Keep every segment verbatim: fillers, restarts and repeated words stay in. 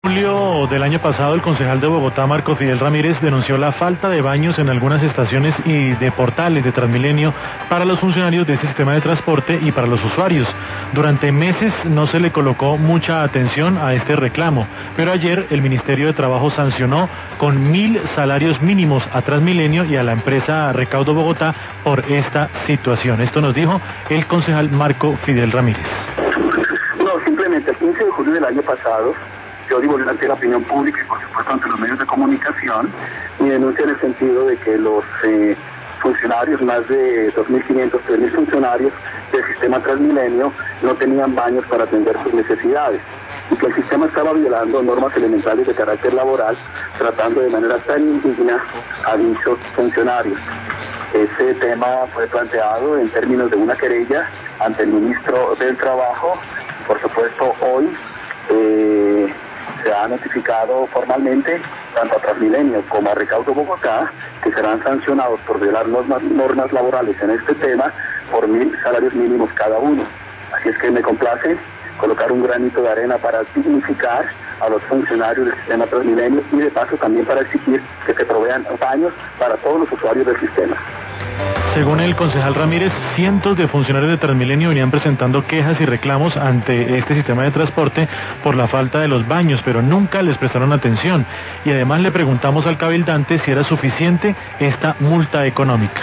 En julio del año pasado, el concejal de Bogotá, Marco Fidel Ramírez, denunció la falta de baños en algunas estaciones y de portales de Transmilenio para los funcionarios de este sistema de transporte y para los usuarios. Durante meses no se le colocó mucha atención a este reclamo, pero ayer el Ministerio de Trabajo sancionó con mil salarios mínimos a Transmilenio y a la empresa Recaudo Bogotá por esta situación. Esto nos dijo el concejal Marco Fidel Ramírez. No, simplemente el quince de julio del año pasado, yo divulgué ante la opinión pública y por supuesto ante los medios de comunicación mi denuncia en el sentido de que los eh, funcionarios, más de dos mil quinientos, tres mil funcionarios del sistema Transmilenio no tenían baños para atender sus necesidades y que el sistema estaba violando normas elementales de carácter laboral, tratando de manera tan indigna a dichos funcionarios. Ese tema fue planteado en términos de una querella ante el ministro del Trabajo. Por supuesto, hoy eh, se ha notificado formalmente tanto a Transmilenio como a Recaudo Bogotá que serán sancionados por violar normas, normas laborales en este tema por mil salarios mínimos cada uno. Así es que me complace colocar un granito de arena para dignificar a los funcionarios del sistema Transmilenio y de paso también para exigir que se provean baños para todos los usuarios del sistema. Según el concejal Ramírez, cientos de funcionarios de Transmilenio venían presentando quejas y reclamos ante este sistema de transporte por la falta de los baños, pero nunca les prestaron atención. Y además le preguntamos al cabildante si era suficiente esta multa económica.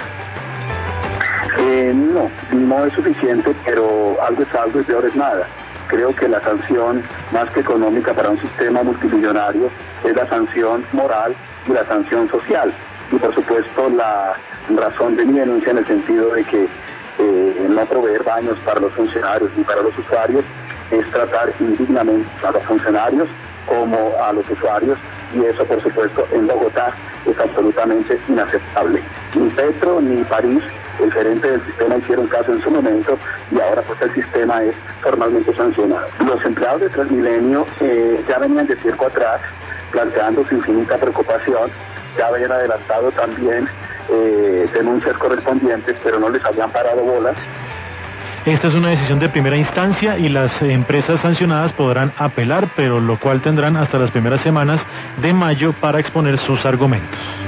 Eh, no, no es suficiente, pero algo es algo y peor es nada. Creo que la sanción más que económica para un sistema multimillonario es la sanción moral y la sanción social. Y por supuesto la razón de mi denuncia en el sentido de que eh, no proveer baños para los funcionarios ni para los usuarios es tratar indignamente a los funcionarios como a los usuarios, y eso por supuesto en Bogotá es absolutamente inaceptable. Ni Petro ni París, el gerente del sistema, hicieron caso en su momento y ahora pues el sistema es formalmente sancionado. Los empleados de Transmilenio eh, ya venían de tiempo atrás planteando su infinita preocupación, ya habían adelantado también eh, denuncias correspondientes, pero no les habían parado bolas. Esta es una decisión de primera instancia y las empresas sancionadas podrán apelar, pero lo cual tendrán hasta las primeras semanas de mayo para exponer sus argumentos.